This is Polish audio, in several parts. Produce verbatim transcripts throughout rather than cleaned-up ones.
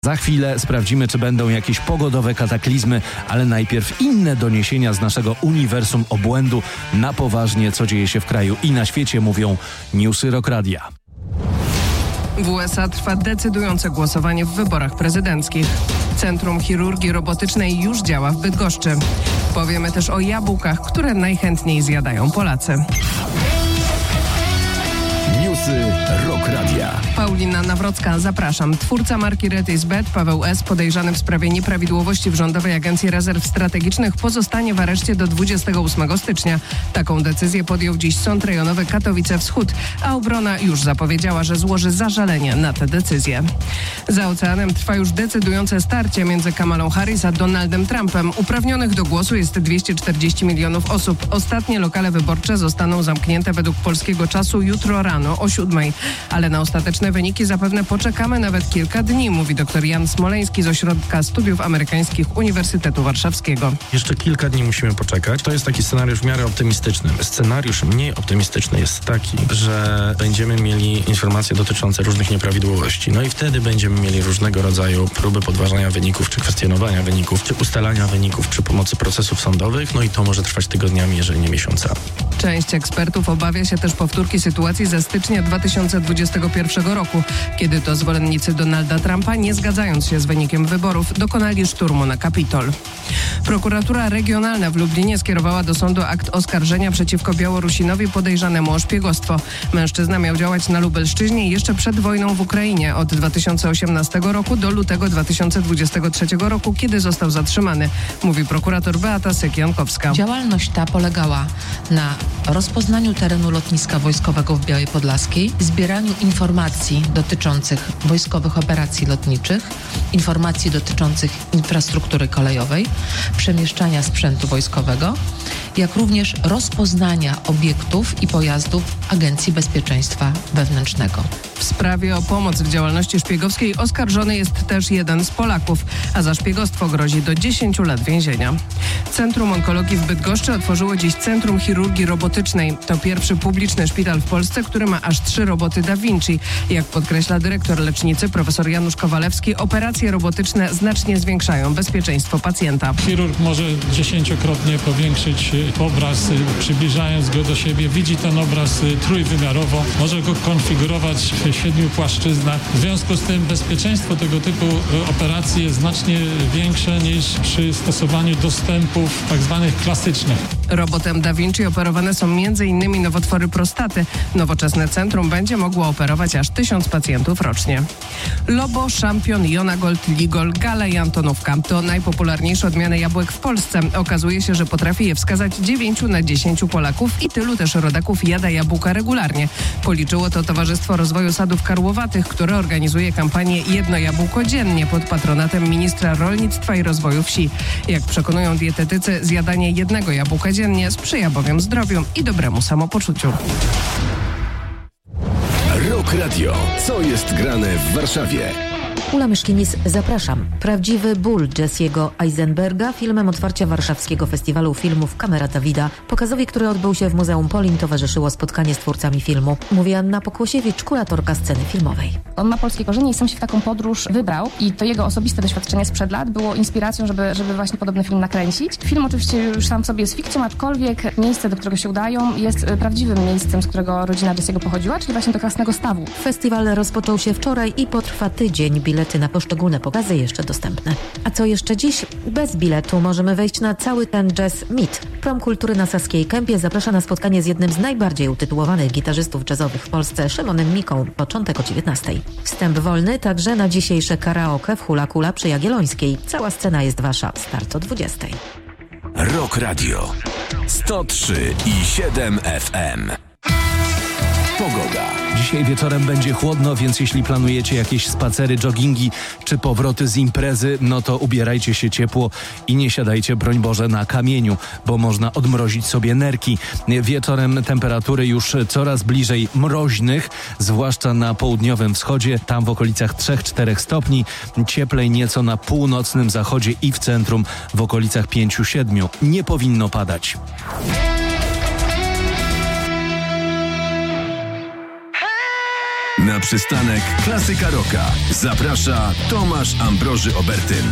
Za chwilę sprawdzimy, czy będą jakieś pogodowe kataklizmy, ale najpierw inne doniesienia z naszego uniwersum obłędu. Na poważnie, co dzieje się w kraju i na świecie, mówią Newsy Rock Radia. W U S A trwa decydujące głosowanie w wyborach prezydenckich. Centrum Chirurgii Robotycznej już działa w Bydgoszczy. Powiemy też o jabłkach, które najchętniej zjadają Polacy. Newsy Rock Radia. Paulina Nawrocka, zapraszam. Twórca marki Retisbet, Paweł S., podejrzany w sprawie nieprawidłowości w Rządowej Agencji Rezerw Strategicznych, pozostanie w areszcie do dwudziestego ósmego stycznia. Taką decyzję podjął dziś Sąd Rejonowy Katowice Wschód, a obrona już zapowiedziała, że złoży zażalenie na tę decyzję. Za oceanem trwa już decydujące starcie między Kamalą Harris a Donaldem Trumpem. Uprawnionych do głosu jest dwieście czterdzieści milionów osób. Ostatnie lokale wyborcze zostaną zamknięte według polskiego czasu jutro rano o siódmej. Ale na ostateczne wyniki zapewne poczekamy nawet kilka dni, mówi dr Jan Smoleński z Ośrodka Studiów Amerykańskich Uniwersytetu Warszawskiego. Jeszcze kilka dni musimy poczekać. To jest taki scenariusz w miarę optymistyczny. Scenariusz mniej optymistyczny jest taki, że będziemy mieli informacje dotyczące różnych nieprawidłowości. No i wtedy będziemy mieli różnego rodzaju próby podważania wyników, czy kwestionowania wyników, czy ustalania wyników przy pomocy procesów sądowych. No i to może trwać tygodniami, jeżeli nie miesiącami. Część ekspertów obawia się też powtórki sytuacji ze stycznia dwa tysiące dwudziestego pierwszego roku, kiedy to zwolennicy Donalda Trumpa, nie zgadzając się z wynikiem wyborów, dokonali szturmu na Kapitol. Prokuratura Regionalna w Lublinie skierowała do sądu akt oskarżenia przeciwko Białorusinowi podejrzanemu o szpiegostwo. Mężczyzna miał działać na Lubelszczyźnie jeszcze przed wojną w Ukrainie od dwa tysiące osiemnastego roku do lutego dwa tysiące dwudziestego trzeciego roku, kiedy został zatrzymany, mówi prokurator Beata Syk-Jankowska. Działalność ta polegała na rozpoznaniu terenu lotniska wojskowego w Białej Podlaskiej, zbieraniu informacji dotyczących wojskowych operacji lotniczych, informacji dotyczących infrastruktury kolejowej, przemieszczania sprzętu wojskowego, jak również rozpoznania obiektów i pojazdów Agencji Bezpieczeństwa Wewnętrznego. W sprawie o pomoc w działalności szpiegowskiej oskarżony jest też jeden z Polaków, a za szpiegostwo grozi do dziesięciu lat więzienia. Centrum Onkologii w Bydgoszczy otworzyło dziś Centrum Chirurgii Robotycznej. To pierwszy publiczny szpital w Polsce, który ma aż trzy roboty Da Vinci. Jak podkreśla dyrektor lecznicy profesor Janusz Kowalewski, operacje robotyczne znacznie zwiększają bezpieczeństwo pacjenta. Chirurg może dziesięciokrotnie powiększyć obraz, przybliżając go do siebie. Widzi ten obraz trójwymiarowo, może go konfigurować w siedmiu płaszczyznach. W związku z tym bezpieczeństwo tego typu operacji jest znacznie większe niż przy stosowaniu dostępów tak zwanych klasycznych. Robotem Da Vinci operowane są między innymi nowotwory prostaty. Nowoczesne centrum będzie mogło operować aż tysiąc pacjentów rocznie. Lobo, Szampion, Jonagold, Ligol, Gala i Antonówka to najpopularniejsze odmiany jabłek w Polsce. Okazuje się, że potrafi je wskazać dziewięciu na dziesięciu Polaków i tylu też rodaków jada jabłka regularnie. Policzyło to Towarzystwo Rozwoju Sadów Karłowatych, które organizuje kampanię Jedno jabłko dziennie pod patronatem ministra rolnictwa i rozwoju wsi. Jak przekonują dietetycy, zjadanie jednego jabłka dziennie sprzyja bowiem zdrowiu i dobremu samopoczuciu. Rock Radio. Co jest grane w Warszawie? Ula Myszkinis, zapraszam. Prawdziwy ból Jesse'ego Eisenberga, filmem otwarcia warszawskiego festiwalu filmów Kamera Dawida. Pokazowi, który odbył się w Muzeum Polin, towarzyszyło spotkanie z twórcami filmu. Mówi Anna Pokłosiewicz, kuratorka sceny filmowej. On ma polskie korzenie i sam się w taką podróż wybrał i to jego osobiste doświadczenie sprzed lat było inspiracją, żeby, żeby właśnie podobny film nakręcić. Film oczywiście już sam w sobie jest fikcją, aczkolwiek miejsce, do którego się udają, jest prawdziwym miejscem, z którego rodzina Jesse'ego pochodziła, czyli właśnie do Krasnego Stawu. Festiwal rozpoczął się wczoraj i potrwa tydzień. Bilety na poszczególne pokazy jeszcze dostępne. A co jeszcze dziś? Bez biletu możemy wejść na cały ten jazz mit. Prom Kultury na Saskiej Kępie zaprasza na spotkanie z jednym z najbardziej utytułowanych gitarzystów jazzowych w Polsce, Szymonem Miką, początek o dziewiętnastej. Wstęp wolny także na dzisiejsze karaoke w Hula Kula przy Jagiellońskiej. Cała scena jest wasza. Start o dwudziestej. Rock Radio sto trzy i siedem F M. Pogoda. Dzisiaj wieczorem będzie chłodno, więc jeśli planujecie jakieś spacery, joggingi czy powroty z imprezy, no to ubierajcie się ciepło i nie siadajcie, broń Boże, na kamieniu, bo można odmrozić sobie nerki. Wieczorem temperatury już coraz bliżej mroźnych, zwłaszcza na południowym wschodzie, tam w okolicach trzy do czterech stopni. Cieplej nieco na północnym zachodzie i w centrum w okolicach pięć do siedmiu. Nie powinno padać. Na przystanek Klasyka Rocka. Zaprasza Tomasz Ambroży Obertyn.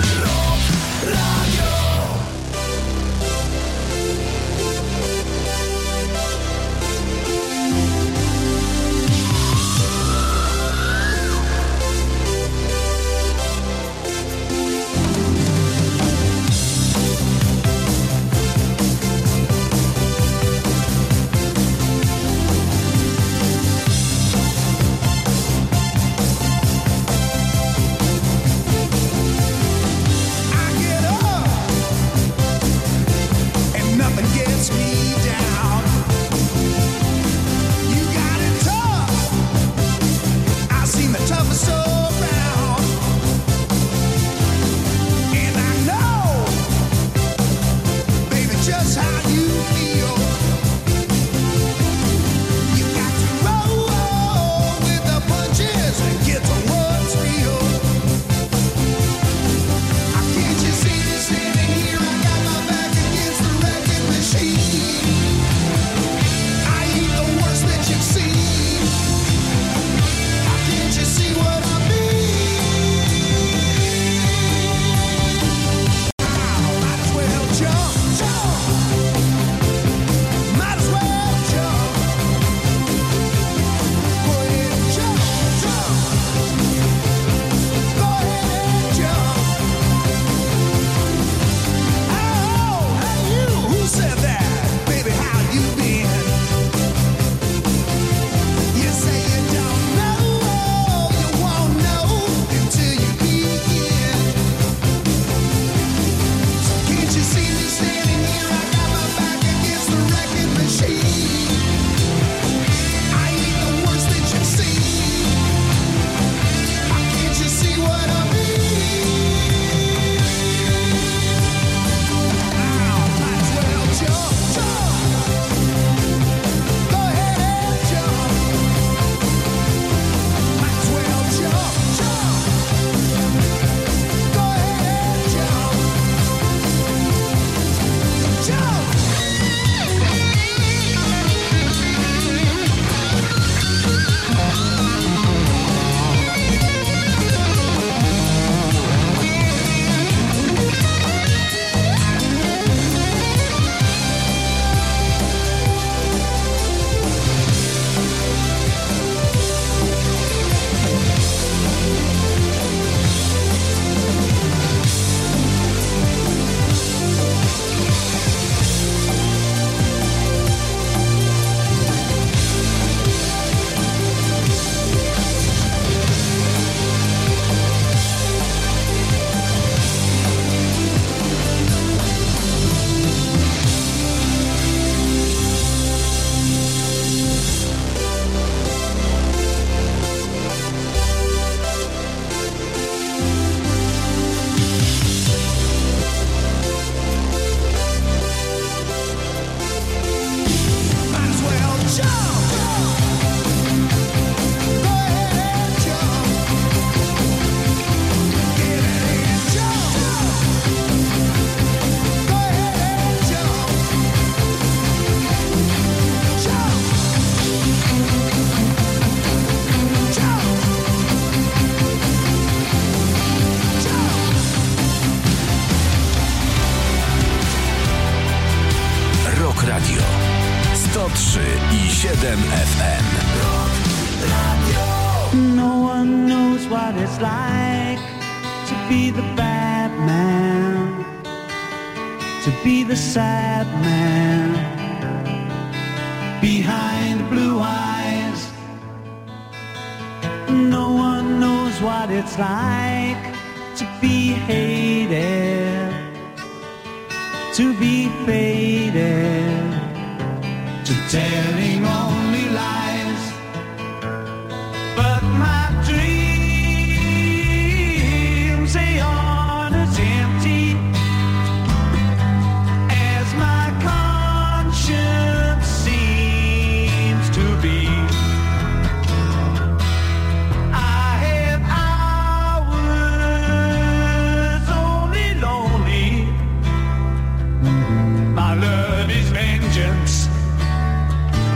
siedem F M. No one knows what it's like to be the bad man, to be the sad man behind blue eyes. No one knows what it's like to be hated, to be faded, to telling only lies. But my dreams, they aren't as empty as my conscience seems to be. I have hours only lonely. My love is vengeance.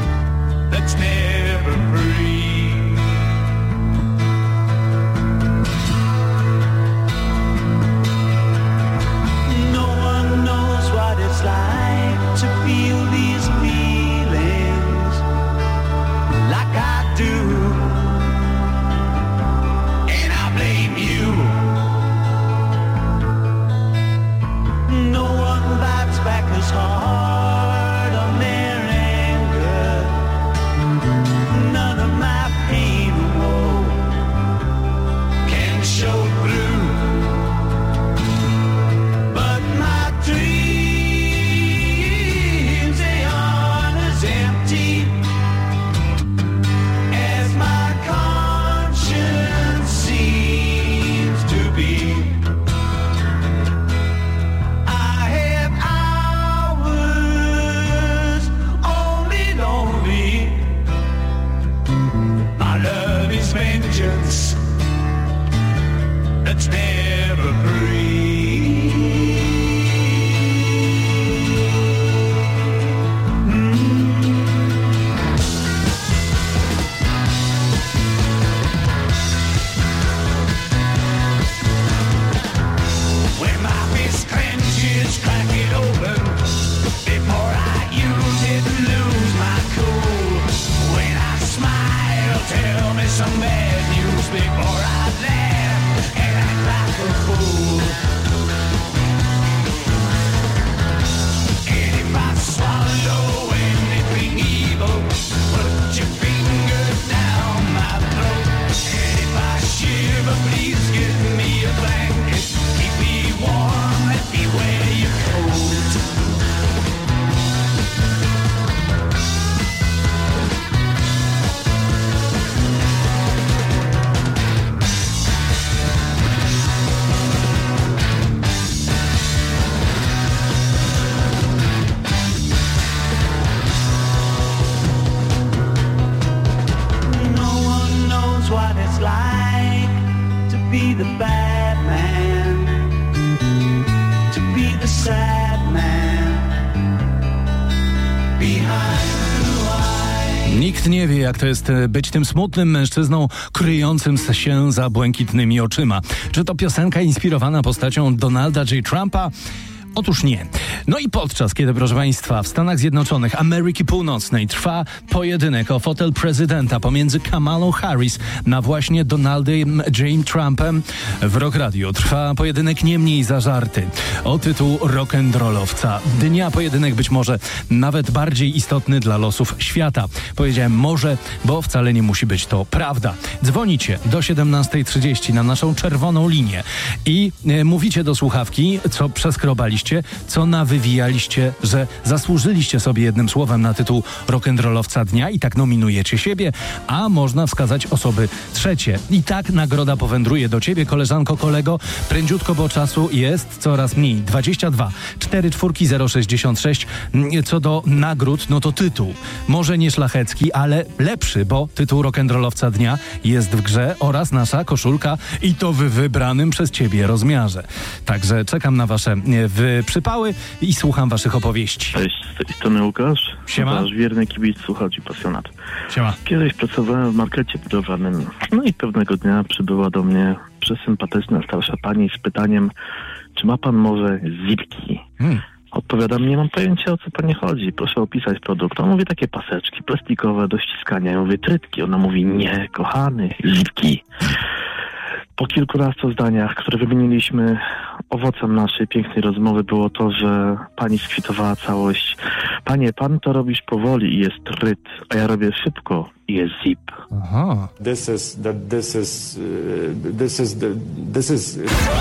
Nikt nie wie, jak to jest być tym smutnym mężczyzną kryjącym się za błękitnymi oczyma. Czy to piosenka inspirowana postacią Donalda J. Trumpa? Otóż nie. No i podczas kiedy, proszę Państwa, w Stanach Zjednoczonych Ameryki Północnej trwa pojedynek o fotel prezydenta pomiędzy Kamalą Harris na właśnie Donaldem J. Trumpem, w Rock Radio trwa pojedynek nie mniej zażarty o tytuł rock'n'rollowca dnia. Pojedynek być może nawet bardziej istotny dla losów świata. Powiedziałem może, bo wcale nie musi być to prawda. Dzwonicie do siedemnastej trzydzieści na naszą czerwoną linię i e, mówicie do słuchawki, co przeskrobaliście, co nawywijaliście, że zasłużyliście sobie jednym słowem na tytuł rock'n'rollowca dnia i tak nominujecie siebie, a można wskazać osoby trzecie. I tak nagroda powędruje do ciebie, koleżanko, kolego, prędziutko, bo czasu jest coraz mniej. dwadzieścia dwa cztery cztery zero sześćdziesiąt sześć. Co do nagród, no to tytuł. Może nie szlachecki, ale lepszy, bo tytuł rock'n'rollowca dnia jest w grze oraz nasza koszulka i to w wybranym przez ciebie rozmiarze. Także czekam na wasze w przypały i słucham waszych opowieści. Cześć, z tej strony Łukasz. Siema. Wasz wierny kibic, słuchacz i pasjonat. Siema. Kiedyś pracowałem w markecie budowlanym, no i pewnego dnia przybyła do mnie przesympatyczna starsza pani z pytaniem, czy ma pan może zipki? Hmm. Odpowiadam, nie mam pojęcia, o co pani chodzi. Proszę opisać produkt. On mówi takie paseczki plastikowe do ściskania. Ja mówię, trytki. Ona mówi, nie, kochany, zipki. Po kilkunastu zdaniach, które wymieniliśmy, owocem naszej pięknej rozmowy było to, że pani skwitowała całość. Panie, pan to robisz powoli i jest ryt, a ja robię szybko i jest zip. Aha. This is the, this is, uh, this is the, this is...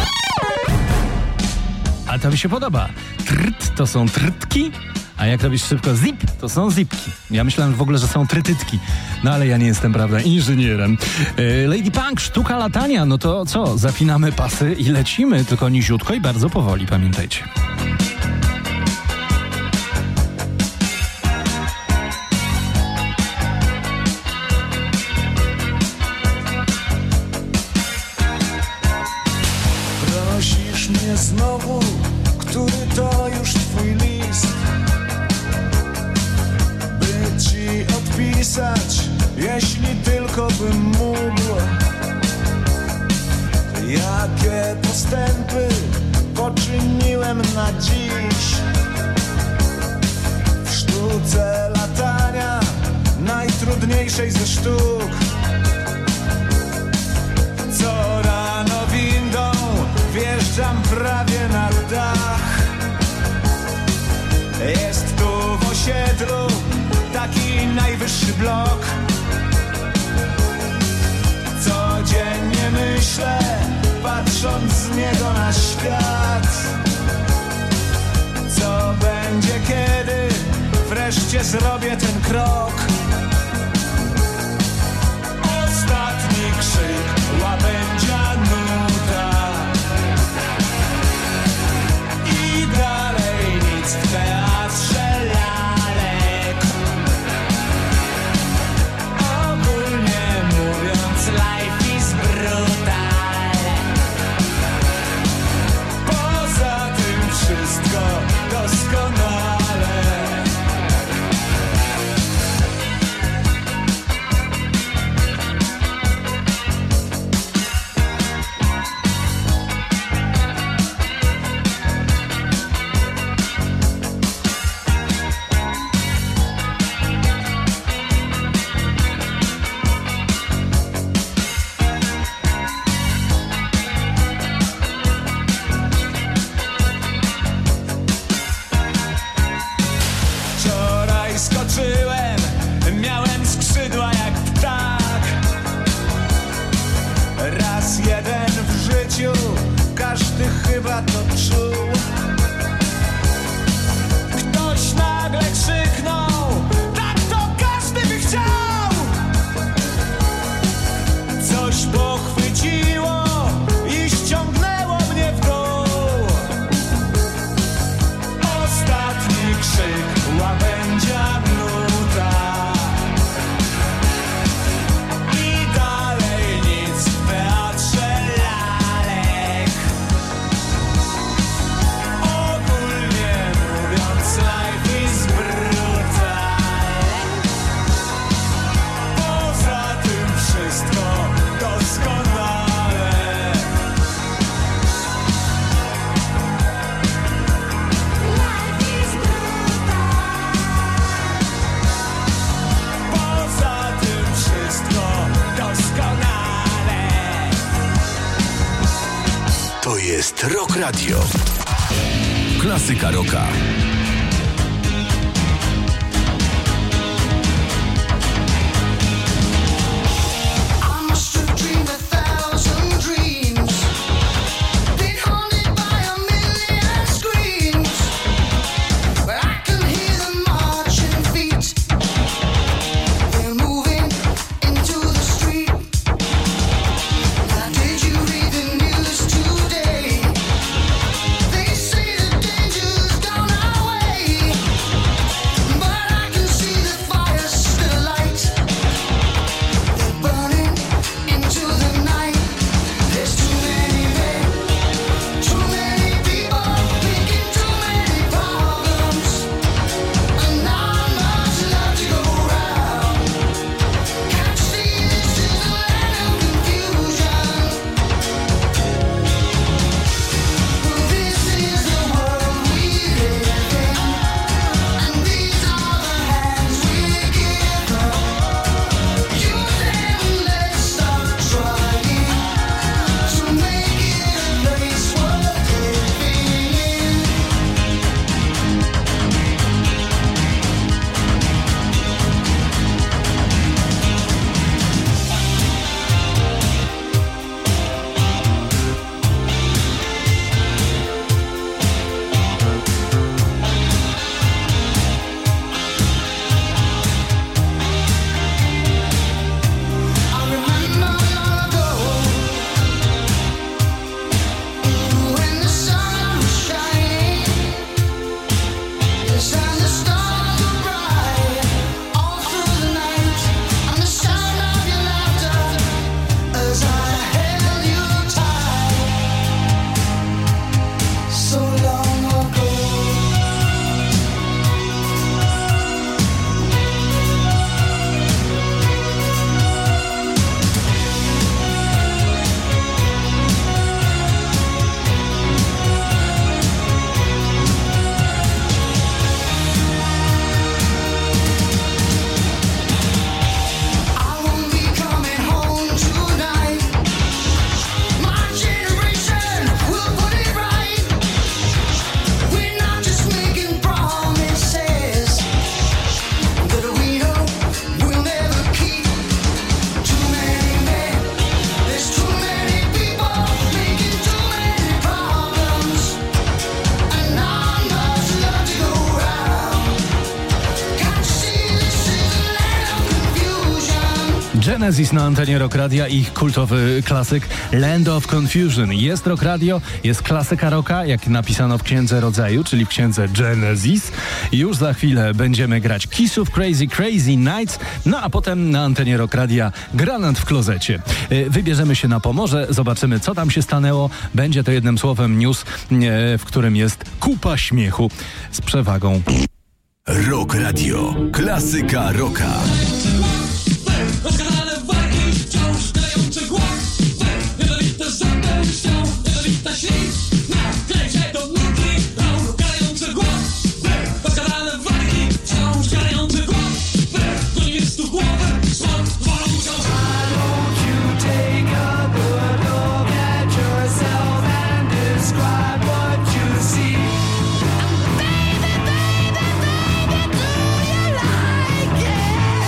A to mi się podoba. Trt to są trytki, a jak robisz szybko zip, to są zipki. Ja myślałem w ogóle, że są trytytki. No ale ja nie jestem, prawda, inżynierem. Yy, Lady Punk, sztuka latania. No to co? Zapinamy pasy i lecimy, tylko niziutko i bardzo powoli, pamiętajcie. Prosisz mnie znowu, który to już twój list, by ci odpisać, jeśli tylko bym mógł. Jakie postępy poczyniłem na dziś w sztuce latania, najtrudniejszej ze sztuk. Co rano windą wjeżdżam prawie na dach. Jest tu w osiedlu taki najwyższy blok. Codziennie myślę, patrząc z niego na świat, co będzie, kiedy wreszcie zrobię ten krok. Ostatni krzyk, łabędzia nuda i dalej nic w teatrze lalek. Ogólnie mówiąc, life is brutal. Poza tym wszystko doskonale. Skoczyłem, miałem skrzydła jak ptak. Raz jeden w życiu, każdy chyba to czuł. Ktoś nagle krzyknął, tak to każdy by chciał. Coś pochwyciło i ściągnęło mnie w dół. Ostatni krzyk, łabędzia nuda i dalej nic w teatrze lalek. jest Rock Radio. Klasyka rocka. Genesis na antenie Rock Radia, ich kultowy klasyk Land of Confusion. Jest Rock Radio, jest klasyka rocka, jak napisano w Księdze Rodzaju, czyli w Księdze Genesis. Już za chwilę będziemy grać Kiss of Crazy Crazy Nights, no a potem na antenie Rock Radia Granat w klozecie. Wybierzemy się na Pomorze, zobaczymy co tam się stanęło. Będzie to jednym słowem news, w którym jest kupa śmiechu z przewagą. Rock Radio, klasyka rocka. Rozgadane warki, wciąż grający głos. Jednolite zęby, wciąż jednolita ślizg. Naklejcie do nutki, grający głos. Rozgadane warki, wciąż grający głos. Do niewistu głowy, smok, wolą wciąż. Why don't you take a good look at yourself and describe what you see? Baby, baby, baby, do you like it?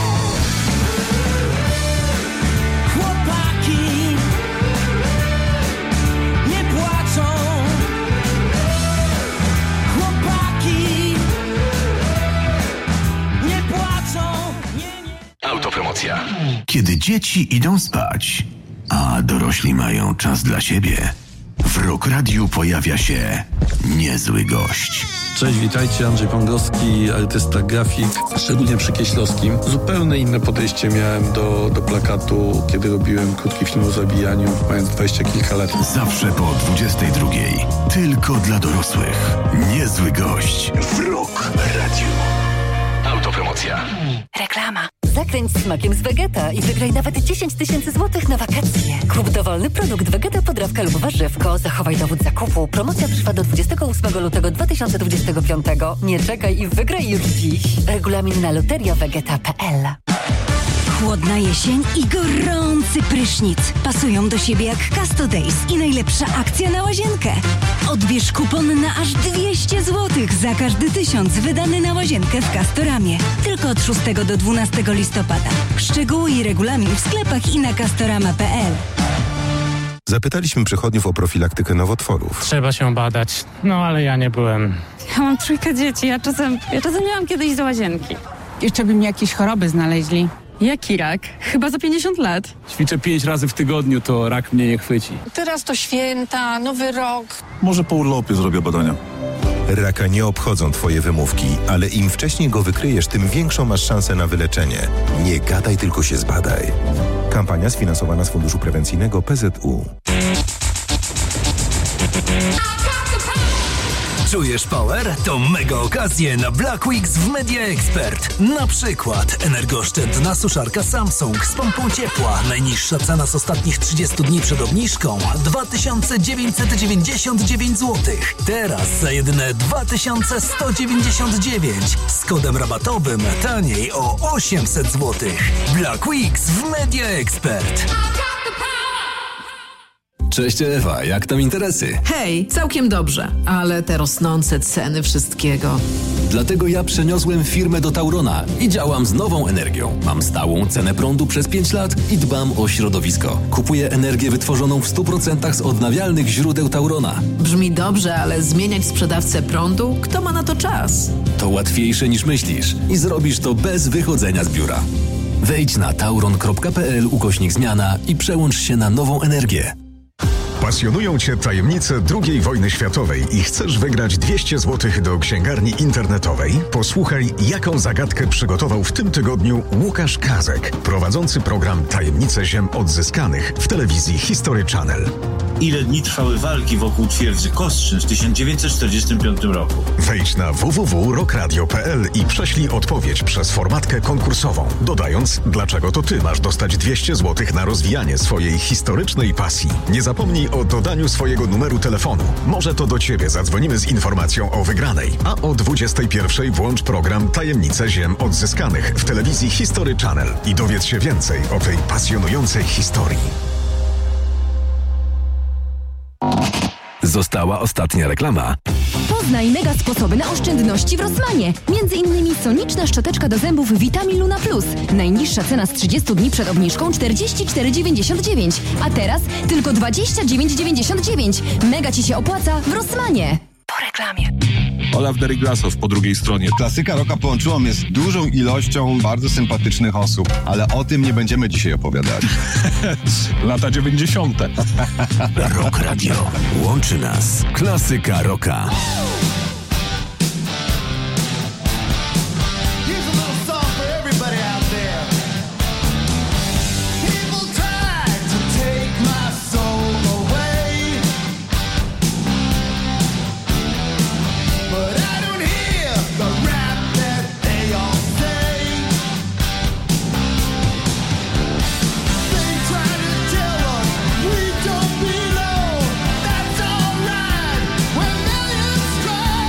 Autopromocja. Kiedy dzieci idą spać, a dorośli mają czas dla siebie, w Rock Radiu pojawia się niezły gość. Cześć, witajcie, Andrzej Pągowski, artysta grafik, szczególnie przy Kieślowskim. Zupełnie inne podejście miałem do, do plakatu, kiedy robiłem krótki film o zabijaniu, mając dwadzieścia kilka lat. Zawsze po dwudziestej drugiej. Tylko dla dorosłych. Niezły gość w Rock Radiu. Autopromocja. Reklama. Zakręć smakiem z Vegeta i wygraj nawet dziesięć tysięcy złotych na wakacje. Kup dowolny produkt Vegeta, podrawka lub warzywko. Zachowaj dowód zakupu. Promocja trwa do dwudziestego ósmego lutego dwa tysiące dwudziestego piątego. Nie czekaj i wygraj już dziś. Regulamin na loteria vegeta kropka p l. Chłodna jesień i gorący prysznic pasują do siebie jak Casto Days i najlepsza akcja na łazienkę. Odbierz kupon na aż dwieście złotych za każdy tysiąc wydany na łazienkę w Castoramie. Tylko od szóstego do dwunastego listopada. Szczegóły i regulamin w sklepach i na castorama kropka p l. Zapytaliśmy przechodniów o profilaktykę nowotworów. Trzeba się badać, no ale ja nie byłem. Ja mam trójkę dzieci, ja czasem, ja czasem miałam kiedyś do łazienki. Jeszcze by mi jakieś choroby znaleźli. Jaki rak? Chyba za pięćdziesiąt lat. Ćwiczę pięć razy w tygodniu, to rak mnie nie chwyci. Teraz to święta, nowy rok. Może po urlopie zrobię badania. Raka nie obchodzą twoje wymówki, ale im wcześniej go wykryjesz, tym większą masz szansę na wyleczenie. Nie gadaj, tylko się zbadaj. Kampania sfinansowana z Funduszu Prewencyjnego P Z U. Czujesz power? To mega okazje na Black Weeks w Media Expert. Na przykład energooszczędna suszarka Samsung z pompą ciepła. Najniższa cena z ostatnich trzydziestu dni przed obniżką dwa tysiące dziewięćset dziewięćdziesiąt dziewięć złotych. Teraz za jedyne dwa tysiące sto dziewięćdziesiąt dziewięć. Z kodem rabatowym taniej o osiemset złotych. Black Weeks w Media Expert. Cześć Ewa, jak tam interesy? Hej, całkiem dobrze, ale te rosnące ceny wszystkiego. Dlatego ja przeniosłem firmę do Taurona i działam z nową energią. Mam stałą cenę prądu przez pięć lat i dbam o środowisko. Kupuję energię wytworzoną w stu procentach z odnawialnych źródeł Taurona. Brzmi dobrze, ale zmieniać sprzedawcę prądu? Kto ma na to czas? To łatwiejsze niż myślisz i zrobisz to bez wychodzenia z biura. Wejdź na tauron kropka p l ukośnik zmiana i przełącz się na nową energię. Pasjonują Cię tajemnice drugiej wojny światowej i chcesz wygrać dwieście złotych do księgarni internetowej? Posłuchaj, jaką zagadkę przygotował w tym tygodniu Łukasz Kazek, prowadzący program Tajemnice Ziem Odzyskanych w telewizji History Channel. Ile dni trwały walki wokół twierdzy Kostrzyn w tysiąc dziewięćset czterdziestym piątym roku? Wejdź na w w w kropka rokradio kropka p l i prześlij odpowiedź przez formatkę konkursową, dodając, dlaczego to Ty masz dostać dwieście złotych na rozwijanie swojej historycznej pasji. Nie zapomnij o dodaniu swojego numeru telefonu. Może to do Ciebie zadzwonimy z informacją o wygranej. A o dwudziestej pierwszej włącz program Tajemnice Ziem Odzyskanych w telewizji History Channel i dowiedz się więcej o tej pasjonującej historii. Została ostatnia reklama. Poznaj mega sposoby na oszczędności w Rossmanie. Między innymi soniczna szczoteczka do zębów Vitamin Luna Plus. Najniższa cena z trzydziestu dni przed obniżką czterdzieści cztery dziewięćdziesiąt dziewięć, a teraz tylko dwadzieścia dziewięć dziewięćdziesiąt dziewięć. Mega Ci się opłaca w Rossmanie. Po reklamie. Olaf Deryglasow po drugiej stronie. Klasyka rocka połączyła mnie z dużą ilością bardzo sympatycznych osób, ale o tym nie będziemy dzisiaj opowiadali. Lata dziewięćdziesiąte. Rock Radio. Łączy nas klasyka rocka. Don't be alone, that's alright. When millions strike.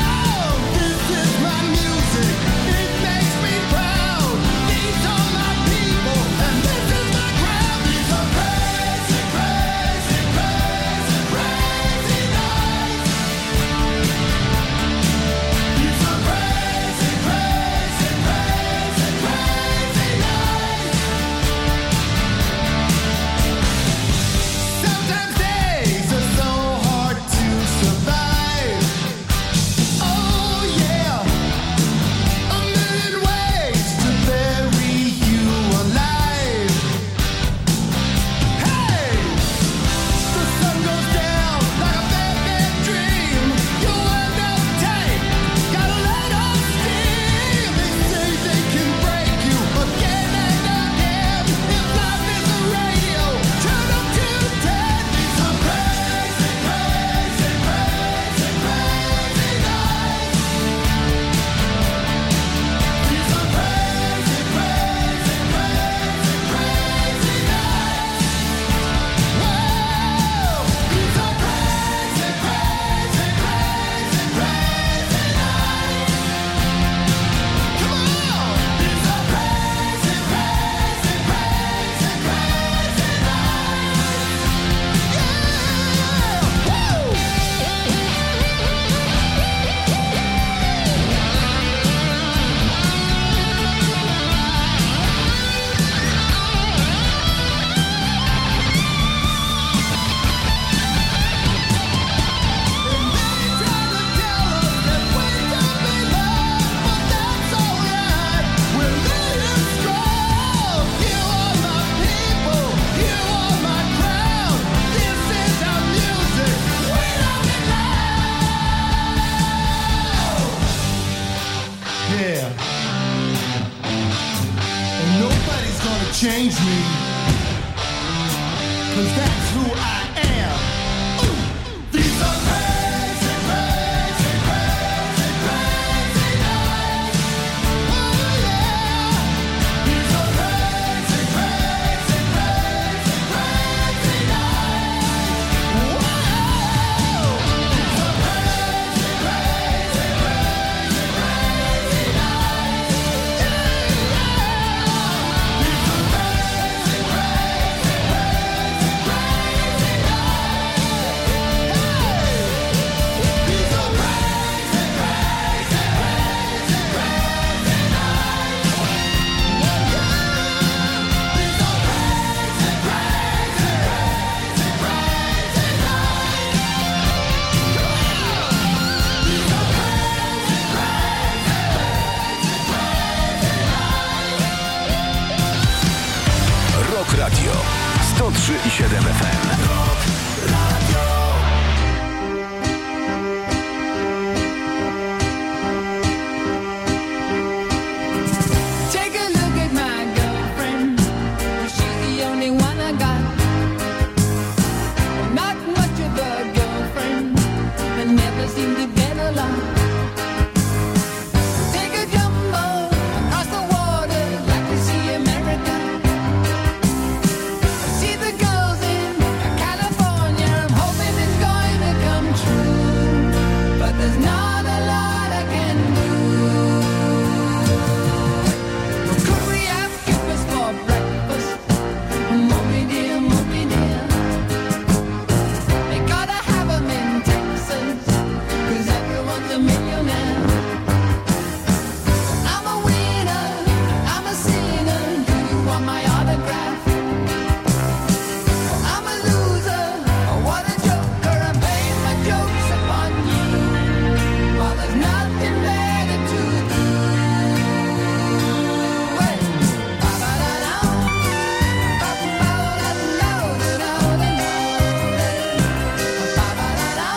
change me, 'cause that's who I am. Ooh. These are crazy, crazy, crazy, crazy nights. Oh yeah. These are crazy, crazy, crazy, crazy nights. Whoa. These are crazy, crazy, crazy, crazy nights. Rock Radio sto trzy i siedem F M. Take a look at my girlfriend. She's the only one I got. Not much of a girlfriend. I never seem to get along. Take a jumbo across the water, like to see America. See the girls in California. I'm hoping it's going to come true, but there's not a lot I can do. Could we have kippers for breakfast? Mommy dear, mommy dear. They gotta have 'em in Texas, 'cause everyone's a millionaire. I'm a winner, I'm a sinner. Do you want my autograph? I'm a loser, what a joker. I'm playing my jokes upon you, while there's nothing better to do. Hey, ba-ba-da-da, ba-ba-da-da-da-da-da-da-da. Ba-ba-da-da,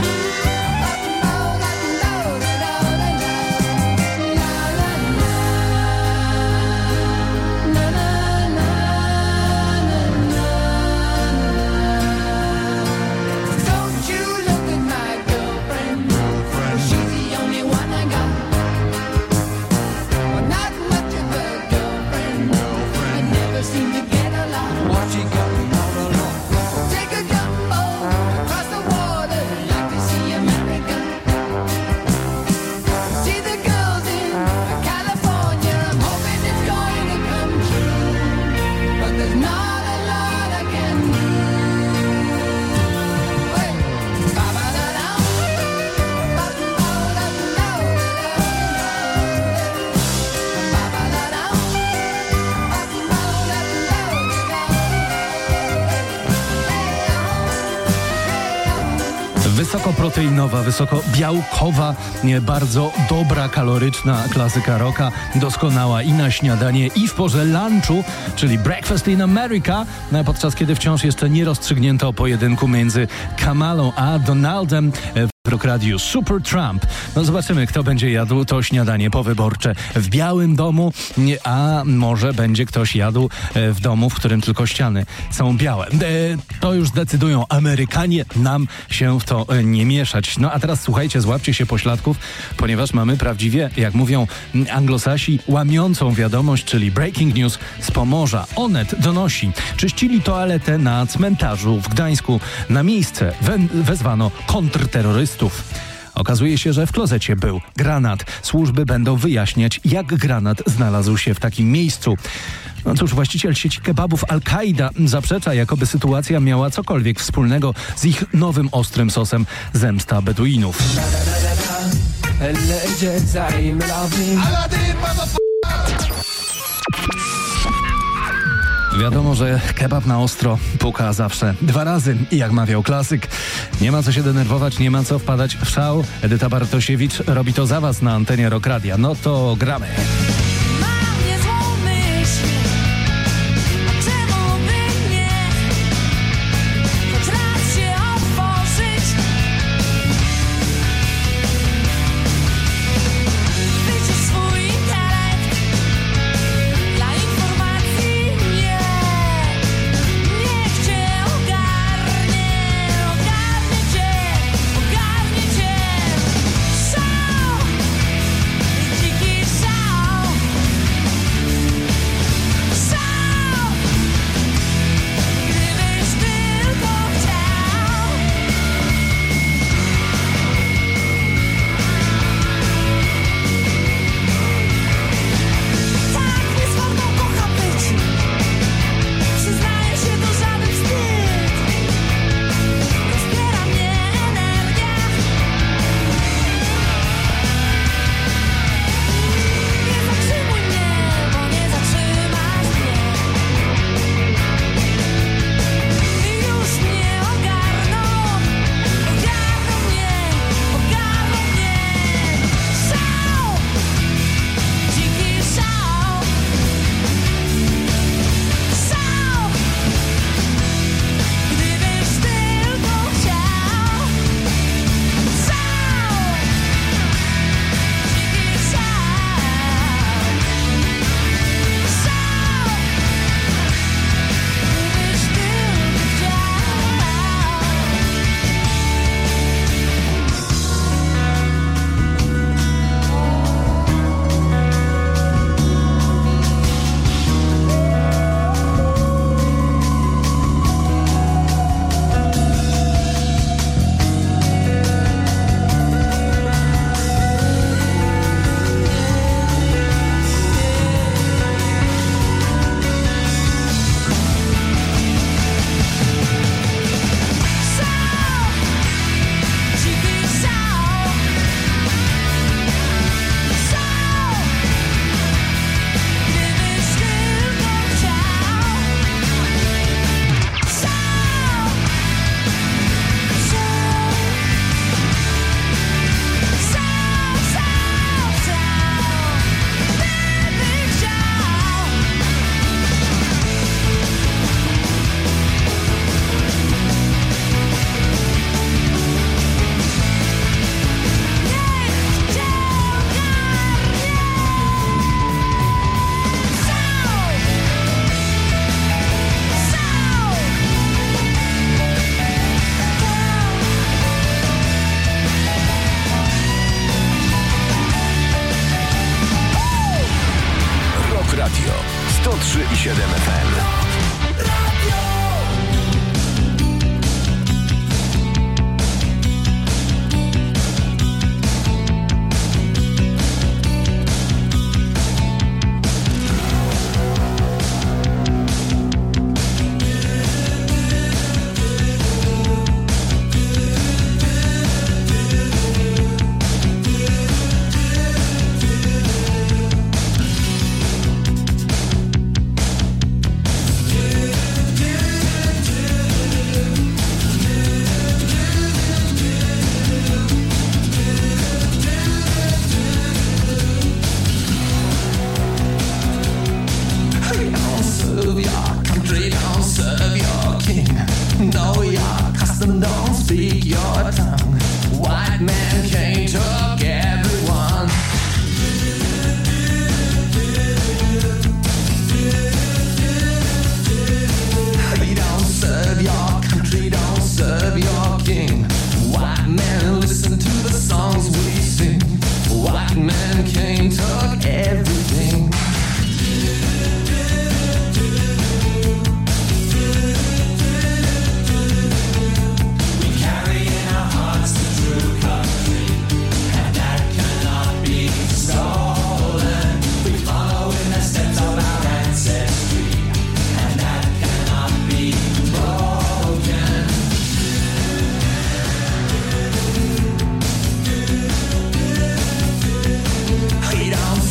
don't you look at my girlfriend. She's the only one I got. Well, not much of a girlfriend. I never seem to get along. What she got all along? Take a jumbo across the water, like to see America. See the girls in California. I'm hoping it's going to come true, but there's not a lot I can do. Hey, ba-ba-da-da, Wysokoproteinowa, wysokobiałkowa, nie bardzo dobra, kaloryczna klasyka rocka, doskonała i na śniadanie, i w porze lunchu, czyli Breakfast in America, no, podczas kiedy wciąż jeszcze nie rozstrzygnięto o pojedynku między Kamalą a Donaldem w Rock Radio Super Trump. No zobaczymy, kto będzie jadł to śniadanie powyborcze w Białym Domu, a może będzie ktoś jadł w domu, w którym tylko ściany są białe. To już decydują Amerykanie, nam się w to nie mieszać. No a teraz słuchajcie, złapcie się pośladków, ponieważ mamy prawdziwie, jak mówią anglosasi, łamiącą wiadomość, czyli breaking news z Pomorza. Onet donosi, czyścili toaletę na cmentarzu w Gdańsku. Na miejsce we- wezwano kontrterrorystów. Okazuje się, że w klozecie był granat. Służby będą wyjaśniać, jak granat znalazł się w takim miejscu. No cóż, właściciel sieci kebabów Al-Kaida zaprzecza, jakoby sytuacja miała cokolwiek wspólnego z ich nowym ostrym sosem zemsta Beduinów. Wiadomo, że kebab na ostro puka zawsze dwa razy i jak mawiał klasyk, nie ma co się denerwować, nie ma co wpadać w szał. Edyta Bartosiewicz robi to za was na antenie Rock Radia. No to gramy. Swój intelekt dla informacji trzy i siedem F M. We don't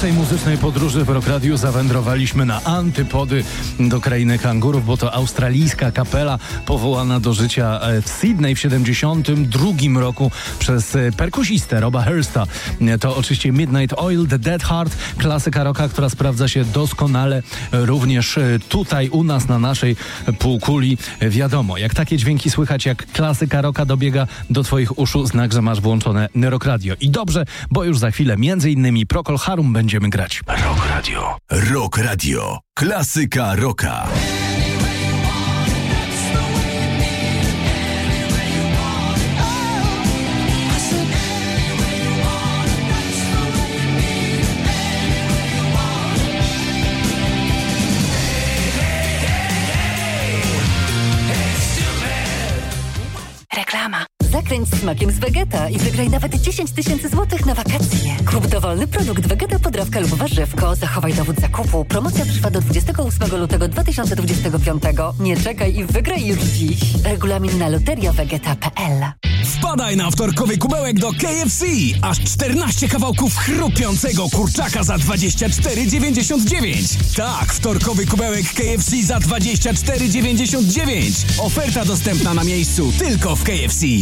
naszej muzycznej podróży w Rock Radiu zawędrowaliśmy na antypody do krainy kangurów, bo to australijska kapela powołana do życia w Sydney w siedemdziesiątym drugim roku przez perkusistę Roba Hursta. To oczywiście Midnight Oil, The Dead Heart, klasyka rocka, która sprawdza się doskonale również tutaj u nas na naszej półkuli. Wiadomo, jak takie dźwięki słychać, jak klasyka rocka dobiega do twoich uszu, znak, że masz włączone Rock Radio. I dobrze, bo już za chwilę między innymi Procol Harum będziemy grać. Rock Radio. Rock Radio. Klasyka rocka. Reklama. Zakręć smakiem z Vegeta i wygraj nawet dziesięć tysięcy złotych na wakacje. Kup dowolny produkt Vegeta, podrawka lub warzywko. Zachowaj dowód zakupu. Promocja trwa do dwudziestego ósmego lutego dwa tysiące dwudziestego piątego. Nie czekaj i wygraj już dziś. Regulamin na loteria vegeta kropka p l. Wpadaj na wtorkowy kubełek do K F C. Aż czternaście kawałków chrupiącego kurczaka za dwadzieścia cztery dziewięćdziesiąt dziewięć. Tak, wtorkowy kubełek K F C za dwadzieścia cztery dziewięćdziesiąt dziewięć. Oferta dostępna na miejscu tylko w K F C.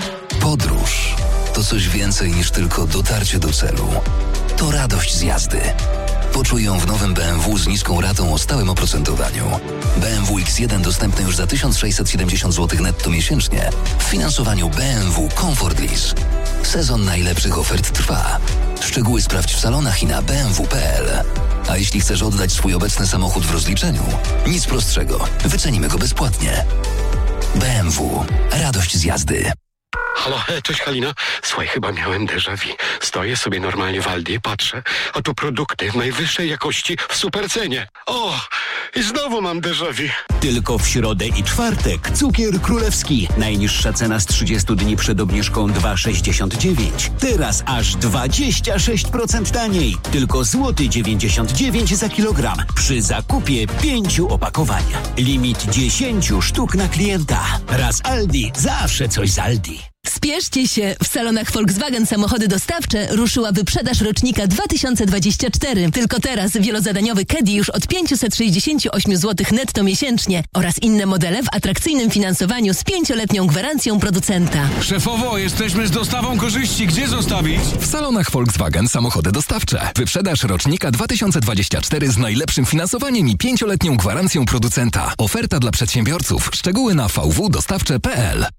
Podróż to coś więcej niż tylko dotarcie do celu. To radość z jazdy. Poczuj ją w nowym B M W z niską ratą o stałym oprocentowaniu. B M W X jeden dostępny już za tysiąc sześćset siedemdziesiąt złotych netto miesięcznie w finansowaniu B M W Comfort Lease. Sezon najlepszych ofert trwa. Szczegóły sprawdź w salonach i na b m w kropka p l. A jeśli chcesz oddać swój obecny samochód w rozliczeniu, nic prostszego. Wycenimy go bezpłatnie. B M W. Radość z jazdy. Halo, cześć Halina. Słuchaj, chyba miałem déjà vu. Stoję sobie normalnie w Aldi, patrzę, a tu produkty w najwyższej jakości w supercenie. O, i znowu mam déjà vu. Tylko w środę i czwartek cukier królewski. Najniższa cena z trzydziestu dni przed obniżką dwa sześćdziesiąt dziewięć. Teraz aż dwadzieścia sześć procent taniej. Tylko złoty dziewięćdziesiąt dziewięć za kilogram. Przy zakupie pięciu opakowań. Limit dziesięciu sztuk na klienta. Raz Aldi, zawsze coś z Aldi. Spieszcie się! W salonach Volkswagen Samochody Dostawcze ruszyła wyprzedaż rocznika dwa tysiące dwudziesty czwarty. Tylko teraz wielozadaniowy Caddy już od pięćset sześćdziesiąt osiem złotych netto miesięcznie oraz inne modele w atrakcyjnym finansowaniu z pięcioletnią gwarancją producenta. Szefowo, jesteśmy z dostawą korzyści. Gdzie zostawić? W salonach Volkswagen Samochody Dostawcze. Wyprzedaż rocznika dwa tysiące dwudziesty czwarty z najlepszym finansowaniem i pięcioletnią gwarancją producenta. Oferta dla przedsiębiorców. Szczegóły na v w dostawcze kropka p l.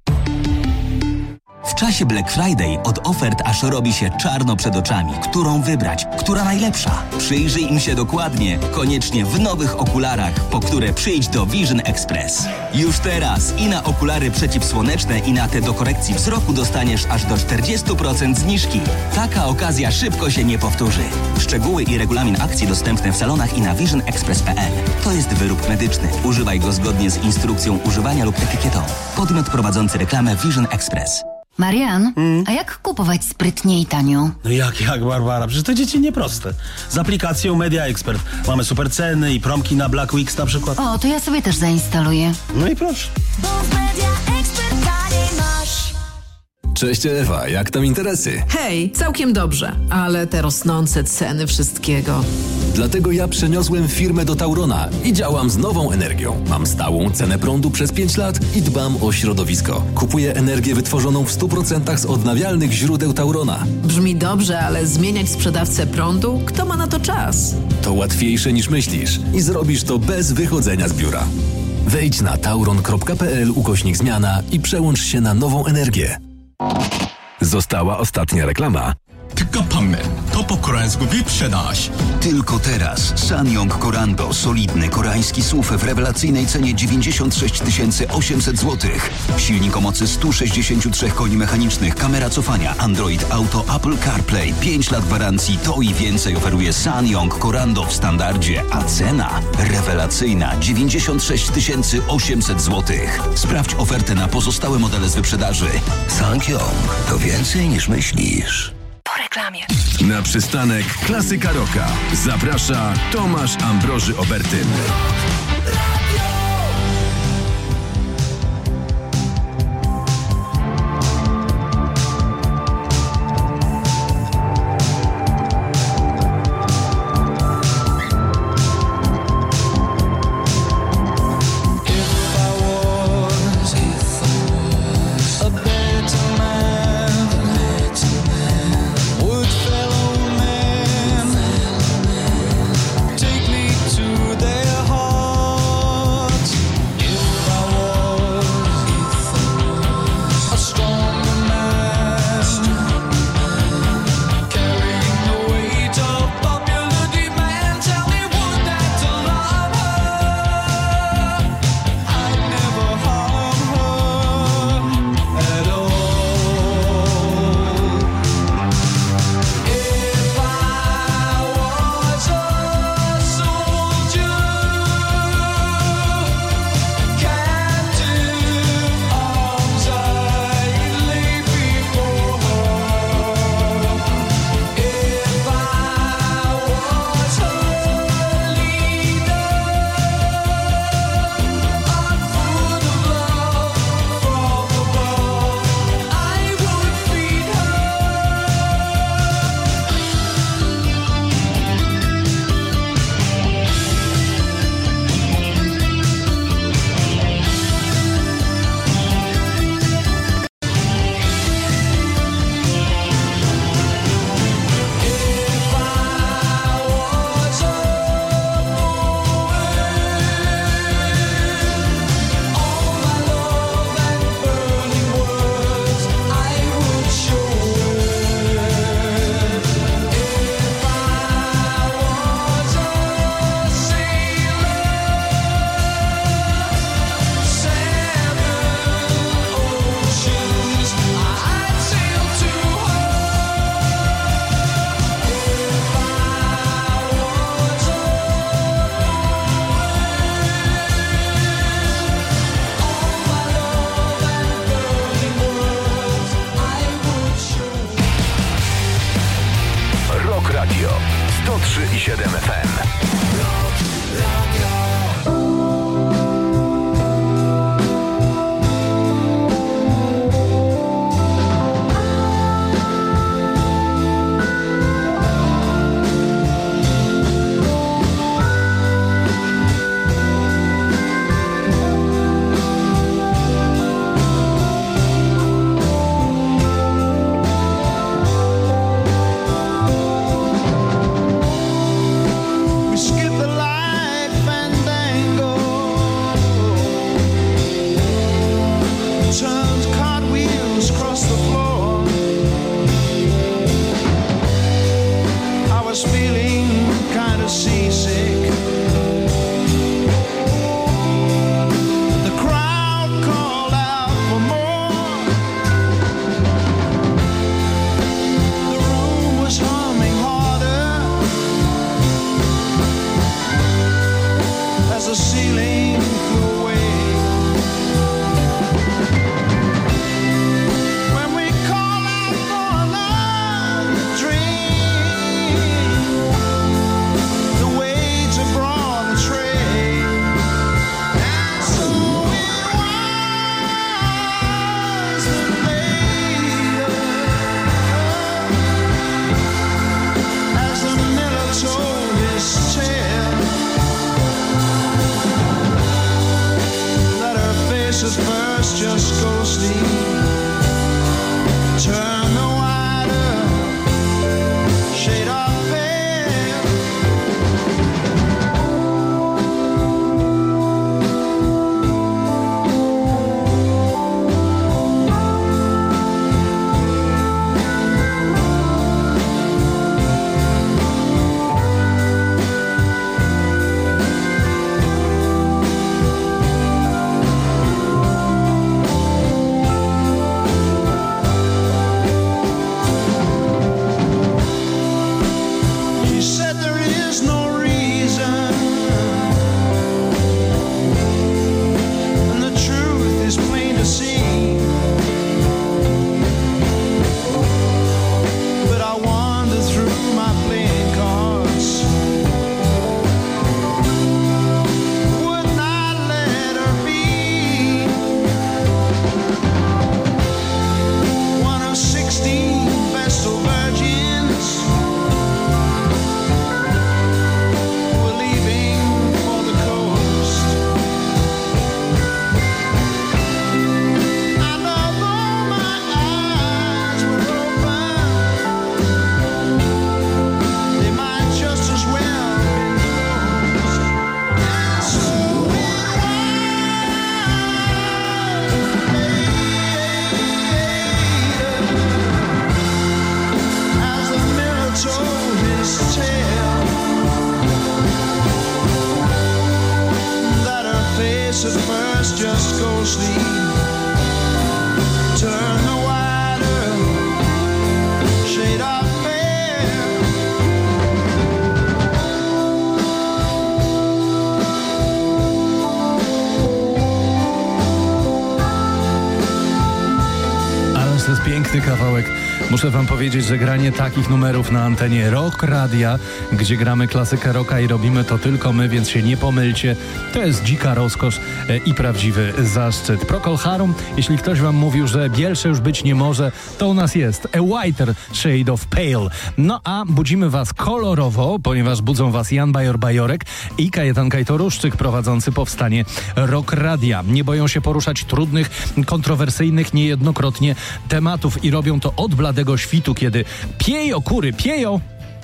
W czasie Black Friday od ofert aż robi się czarno przed oczami. Którą wybrać? Która najlepsza? Przyjrzyj im się dokładnie, koniecznie w nowych okularach, po które przyjdź do Vision Express. Już teraz i na okulary przeciwsłoneczne i na te do korekcji wzroku dostaniesz aż do czterdzieści procent zniżki. Taka okazja szybko się nie powtórzy. Szczegóły i regulamin akcji dostępne w salonach i na vision express kropka p l. To jest wyrób medyczny. Używaj go zgodnie z instrukcją używania lub etykietą. Podmiot prowadzący reklamę Vision Express. Marian, hmm? a jak kupować sprytnie i tanio? No jak, jak, Barbara? Przecież to dzieci nieproste. Z aplikacją Media Expert mamy super ceny i promki na Black Weeks na przykład. O, to ja sobie też zainstaluję. No i proszę. Bo w Media Expert taniej masz. Cześć Ewa, jak tam interesy? Hej, całkiem dobrze, ale te rosnące ceny wszystkiego. Dlatego ja przeniosłem firmę do Taurona i działam z nową energią. Mam stałą cenę prądu przez pięć lat i dbam o środowisko. Kupuję energię wytworzoną w stu procentach z odnawialnych źródeł Taurona. Brzmi dobrze, ale zmieniać sprzedawcę prądu? Kto ma na to czas? To łatwiejsze niż myślisz i zrobisz to bez wychodzenia z biura. Wejdź na tauron kropka p l ukośnik zmiana i przełącz się na nową energię. Została ostatnia reklama. Tylko panny, to po koreańsku wyprzedaż. Tylko teraz Sanyong Korando, solidny koreański S U V w rewelacyjnej cenie dziewięćdziesiąt sześć tysięcy osiemset złotych. Silnik o mocy sto sześćdziesiąt trzy koni mechanicznych, kamera cofania, Android Auto, Apple CarPlay, pięć lat gwarancji, to i więcej oferuje Sanyong Korando w standardzie, a cena rewelacyjna dziewięćdziesiąt sześć tysięcy osiemset złotych. Sprawdź ofertę na pozostałe modele z wyprzedaży. Sanyong to więcej niż myślisz. Po reklamie. Na przystanek Klasyka Rocka zaprasza Tomasz Ambroży Obertyn. sto trzy i siedem F M. Piękny kawałek. Muszę wam powiedzieć, że granie takich numerów na antenie Rock Radia, gdzie gramy klasykę rocka i robimy to tylko my, więc się nie pomylcie. To jest dzika rozkosz e, i prawdziwy zaszczyt. Procol Harum, jeśli ktoś wam mówił, że bielsze już być nie może, to u nas jest A Whiter Shade of Pale. No a budzimy was kolorowo, ponieważ budzą was Jan Bajor-Bajorek i Kajetan Kajtoruszczyk, prowadzący powstanie Rock Radia. Nie boją się poruszać trudnych, kontrowersyjnych niejednokrotnie tematów i robią to od bladego świtu, kiedy piejo kury, piejo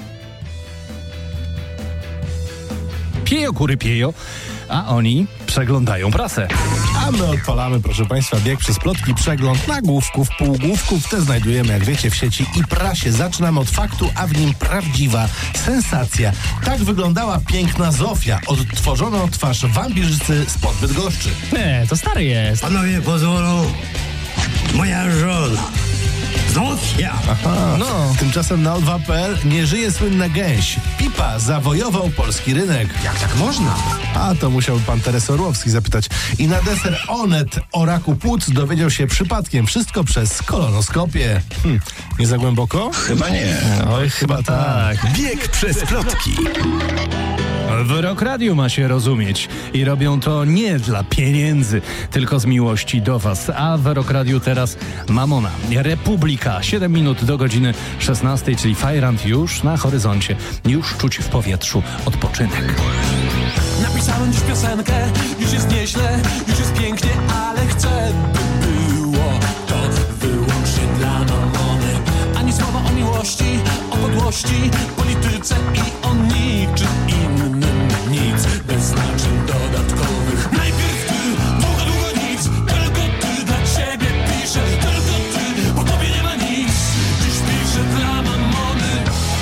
piejo kury, piejo, a oni przeglądają prasę. A my odpalamy, proszę Państwa, bieg przez plotki, przegląd nagłówków, półgłówków. Te znajdujemy, jak wiecie, w sieci i prasie. Zaczynamy od faktu, a w nim prawdziwa sensacja. Tak wyglądała piękna Zofia, odtworzono twarz wampirzycy spod Bydgoszczy. Nie, to stary jest. Panowie pozwolą, moja żona Aha. No. Tymczasem na O dwa kropka pe el nie żyje słynna gęś. Pipa zawojował polski rynek. Jak tak można? A to musiałby pan Teres Orłowski zapytać. I na deser Onet o raku płuc dowiedział się przypadkiem. Wszystko przez kolonoskopię. Hm. Nie za głęboko? Chyba nie. Oj, chyba tak. Bieg przez plotki. W Rock Radiu ma się rozumieć i robią to nie dla pieniędzy, tylko z miłości do was. A w Rock Radiu teraz Mamona, Republika, siedem minut do godziny szesnastej, czyli Fajrant już na horyzoncie, już czuć w powietrzu odpoczynek. Napisałem dziś piosenkę, już jest nieźle, już jest pięknie, ale chcę, by było to wyłącznie dla Mamony. Ani słowa o miłości, o podłości, polityce i o niczym innym. Nic bez znaczeń dodatkowych. Najpierw ty, długo, długo nic, tylko ty dla ciebie piszę, tylko ty, po tobie nie ma nic. Dziś piszę dla Mamony.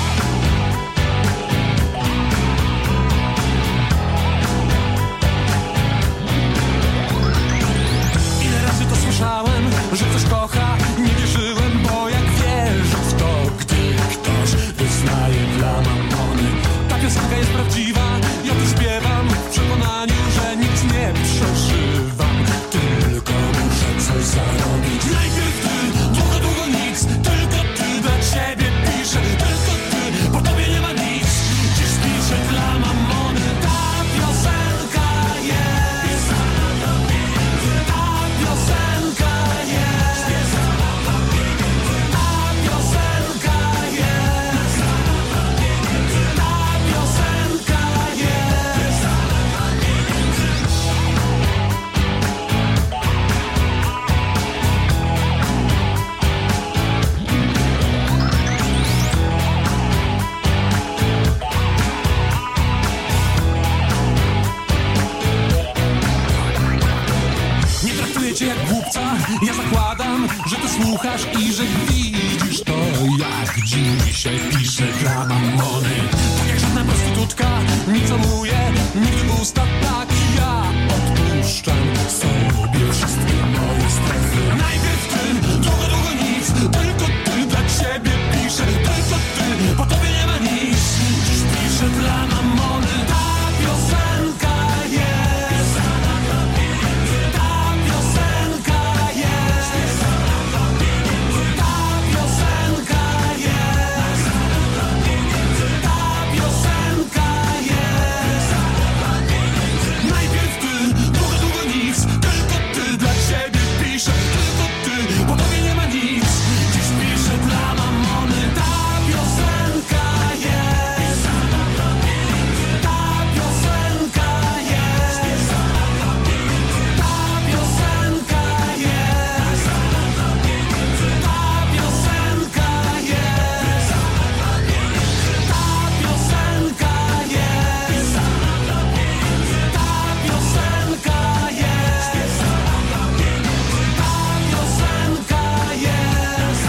Ile razy to słyszałem, że ktoś kocha, nie wierzyłem, bo jak wierzę w to, gdy ktoś wyznaje dla Mamony. Ta piosenka jest prawdziwa, ja tu śpiewam w przekonaniu, że nic nie przeżywam, tylko muszę coś zarobić. Najpierw ty, długo, długo nic, tylko ty dla ciebie piszę, tylko ty, po tobie nie ma nic. Dziś piszę dla Mamony. Ta piosenka jest, ta piosenka jest, ta piosenka jest, ta piosenka jest. Nie traktuję cię jak głupca, ja zakładam, że ty słuchasz i że widzisz to, jak dzisiaj piszę dla Mamony. Tak jak żadna prostytutka, nie całuję nigdy usta, tak ja odpuszczam sobie wszystkie moje strefy. Najpierw ty, długo, długo nic, tylko ty dla ciebie piszę, tylko ty, po tobie nie ma nic. Dziś piszę dla Mamony. Ta piosenka jest, ta piosenka jest, ta piosenka jest, ta piosenka jest. Najpierw ty, długo, długo nic, tylko ty dla ciebie piszę, tylko ty, po tobie nie ma nic. Dziś piszę dla Mamony. Ta piosenka jest, ta piosenka jest, ta piosenka jest, ta piosenka jest, ta piosenka jest, ta piosenka jest, ta piosenka jest,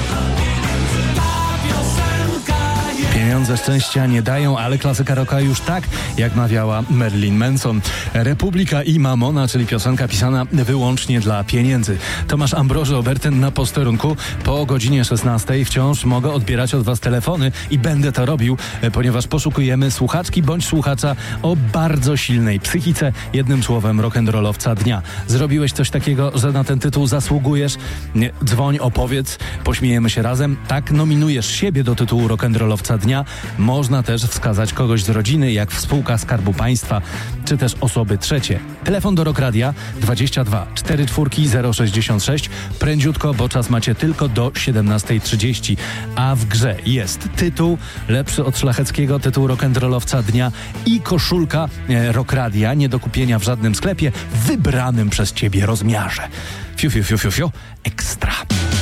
ta piosenka jest. Pieniądze szczęścia nie dają, ale klasyka rocka już tak, jak mawiała Marilyn Manson. Republika i Mamona, czyli piosenka pisana wyłącznie dla pieniędzy. Tomasz Ambroży Obertyn na posterunku. Po godzinie szesnastej wciąż mogę odbierać od was telefony i będę to robił, ponieważ poszukujemy słuchaczki bądź słuchacza o bardzo silnej psychice. Jednym słowem rock'n'rollowca dnia. Zrobiłeś coś takiego, że na ten tytuł zasługujesz? Nie, dzwoń, opowiedz, pośmiejemy się razem. Tak nominujesz siebie do tytułu rock'n'rollowca dnia. Można też wskazać kogoś z rodziny, jak w spółkach Skarbu Państwa, czy też osoby trzecie. Telefon do Rock Radia dwadzieścia dwa cztery cztery zero sześćdziesiąt sześć. Prędziutko, bo czas macie tylko do siedemnastej trzydzieści. A w grze jest tytuł lepszy od szlacheckiego, tytuł rock'n'rollowca dnia i koszulka e, Rock Radia, nie do kupienia w żadnym sklepie, w wybranym przez ciebie rozmiarze. Fiu, fiu, fiu, fiu, fiu. Ekstra.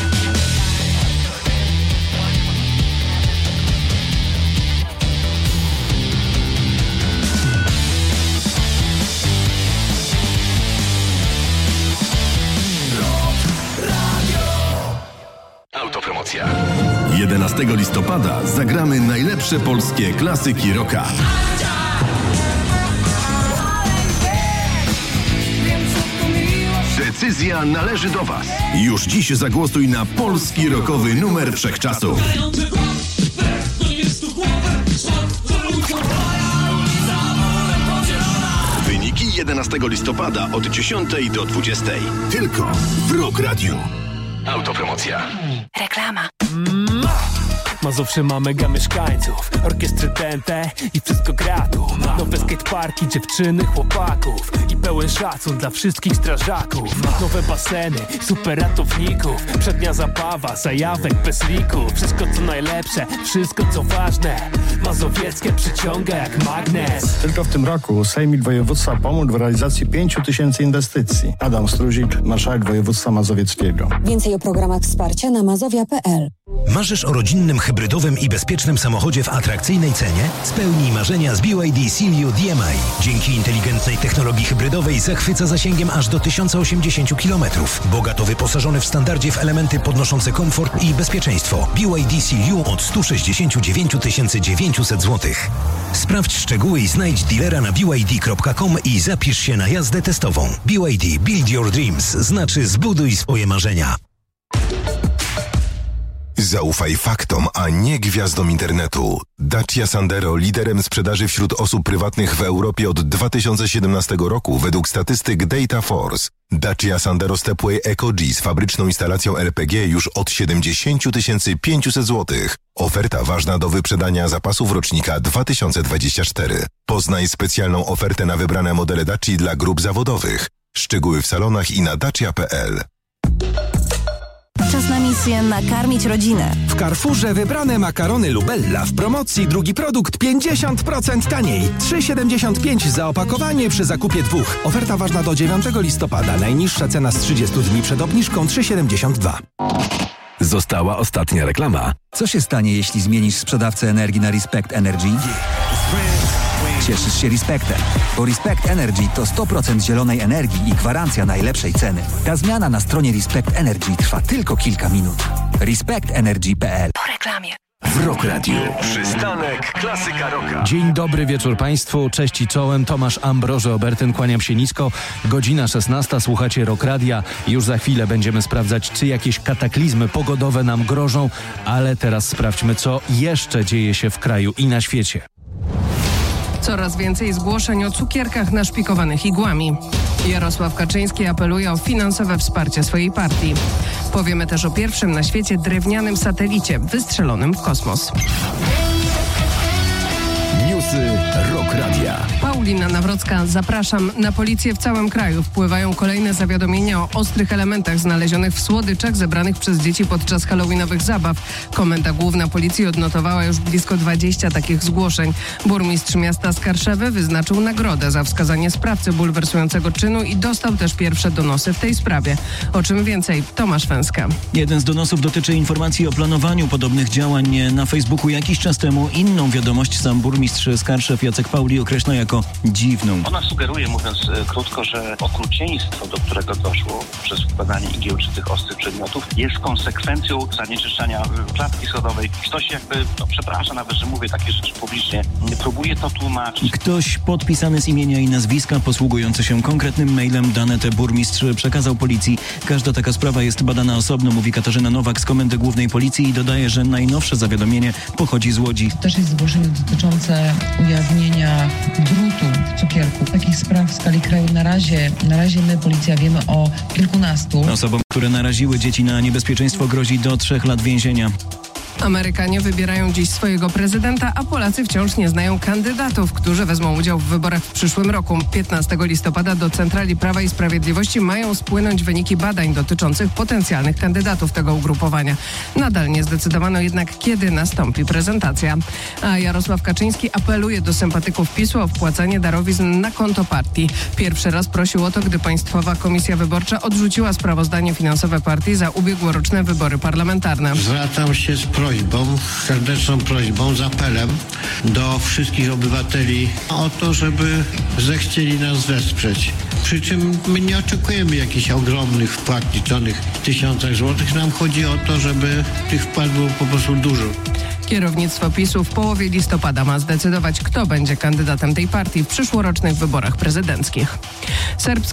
Autopromocja. jedenastego listopada zagramy najlepsze polskie klasyki rocka. Decyzja należy do Was. Już dziś zagłosuj na polski rockowy numer wszechczasów. Wyniki jedenastego listopada od dziesiątej do dwudziestej. Tylko w Rock Radiu. Autopromocja. Reklama. Mazowsze ma mega mieszkańców, orkiestry T N T i wszystko gra tu. Nowe skateparki, dziewczyny, chłopaków i pełen szacun dla wszystkich strażaków. Nowe baseny, super ratowników, przednia zabawa, zajawek bez liku. Wszystko co najlepsze, wszystko co ważne, mazowieckie przyciąga jak magnes. Tylko w tym roku Sejmik Województwa pomógł w realizacji pięciu tysięcy inwestycji. Adam Struzik, marszałek województwa mazowieckiego. Więcej o programach wsparcia na mazowia kropka p l. Marzysz o rodzinnym, hybrydowym i bezpiecznym samochodzie w atrakcyjnej cenie? Spełnij marzenia z B Y D Seal D M I. Dzięki inteligentnej technologii hybrydowej zachwyca zasięgiem aż do tysiąc osiemdziesiąt kilometrów. Bogato wyposażony w standardzie w elementy podnoszące komfort i bezpieczeństwo. B Y D Seal od sto sześćdziesiąt dziewięć tysięcy dziewięćset złotych. Sprawdź szczegóły i znajdź dealera na b y d kropka com i zapisz się na jazdę testową. B Y D Build Your Dreams znaczy zbuduj swoje marzenia. Zaufaj faktom, a nie gwiazdom internetu. Dacia Sandero, liderem sprzedaży wśród osób prywatnych w Europie od dwa tysiące siedemnastego roku według statystyk Data Force. Dacia Sandero Stepway Eco G z fabryczną instalacją L P G już od siedemdziesiąt tysięcy pięćset złotych. Oferta ważna do wyprzedania zapasów rocznika dwa tysiące dwudziestego czwartego. Poznaj specjalną ofertę na wybrane modele Daci dla grup zawodowych. Szczegóły w salonach i na dacia kropka p l. Czas na misję nakarmić rodzinę. W Carrefourze wybrane makarony Lubella w promocji drugi produkt pięćdziesiąt procent taniej. trzy siedemdziesiąt pięć za opakowanie przy zakupie dwóch. Oferta ważna do dziewiątego listopada. Najniższa cena z trzydziestu dni przed obniżką trzy siedemdziesiąt dwa. Została ostatnia reklama. Co się stanie, jeśli zmienisz sprzedawcę energii na Respect Energy? Cieszysz się Respectem, bo Respect Energy to sto procent zielonej energii i gwarancja najlepszej ceny. Ta zmiana na stronie Respect Energy trwa tylko kilka minut. respect energy kropka p l. Po reklamie. W Rock Radiu. Przystanek Klasyka Rocka. Dzień dobry wieczór Państwu, cześć i czołem, Tomasz Ambroży Obertyn, kłaniam się nisko. Godzina szesnasta, słuchacie Rock Radia. Już za chwilę będziemy sprawdzać, czy jakieś kataklizmy pogodowe nam grożą, ale teraz sprawdźmy, co jeszcze dzieje się w kraju i na świecie. Coraz więcej zgłoszeń o cukierkach naszpikowanych igłami. Jarosław Kaczyński apeluje o finansowe wsparcie swojej partii. Powiemy też o pierwszym na świecie drewnianym satelicie wystrzelonym w kosmos. Newsy Rock Radia. Paulina Nawrocka, zapraszam. Na policję w całym kraju wpływają kolejne zawiadomienia o ostrych elementach znalezionych w słodyczach zebranych przez dzieci podczas halloweenowych zabaw. Komenda Główna Policji odnotowała już blisko dwadzieścia takich zgłoszeń. Burmistrz miasta Skarszewy wyznaczył nagrodę za wskazanie sprawcy bulwersującego czynu i dostał też pierwsze donosy w tej sprawie. O czym więcej, Tomasz Węska. Jeden z donosów dotyczy informacji o planowaniu podobnych działań na Facebooku jakiś czas temu. Inną wiadomość sam burmistrz Skarszew Jacek Pauli określa jako dziwną. Ona sugeruje, mówiąc e, krótko, że okrucieństwo, do którego doszło przez wkładanie igieł czy tych ostrych przedmiotów, jest konsekwencją zanieczyszczania klatki schodowej. Ktoś jakby, no przepraszam nawet, że mówię takie rzeczy publicznie, próbuje to tłumaczyć. Ktoś podpisany z imienia i nazwiska, posługujący się konkretnym mailem, dane te burmistrz przekazał policji. Każda taka sprawa jest badana osobno, mówi Katarzyna Nowak z Komendy Głównej Policji i dodaje, że najnowsze zawiadomienie pochodzi z Łodzi. To też jest zgłoszenie dotyczące ujawnienia drutu w cukierku. Takich spraw w skali kraju na razie, na razie my, policja, wiemy o kilkunastu. Osobom, które naraziły dzieci na niebezpieczeństwo, grozi do trzech lat więzienia. Amerykanie wybierają dziś swojego prezydenta, a Polacy wciąż nie znają kandydatów, którzy wezmą udział w wyborach w przyszłym roku. piętnastego listopada do Centrali Prawa i Sprawiedliwości mają spłynąć wyniki badań dotyczących potencjalnych kandydatów tego ugrupowania. Nadal nie zdecydowano jednak, kiedy nastąpi prezentacja. A Jarosław Kaczyński apeluje do sympatyków PiSu o wpłacanie darowizn na konto partii. Pierwszy raz prosił o to, gdy Państwowa Komisja Wyborcza odrzuciła sprawozdanie finansowe partii za ubiegłoroczne wybory parlamentarne. Zwracam się z prośbą, serdeczną prośbą, z apelem do wszystkich obywateli o to, żeby zechcieli nas wesprzeć. Przy czym my nie oczekujemy jakichś ogromnych wpłat liczonych w tysiącach złotych. Nam chodzi o to, żeby tych wpłat było po prostu dużo. Kierownictwo PiSu w połowie listopada ma zdecydować, kto będzie kandydatem tej partii w przyszłorocznych wyborach prezydenckich. Serbski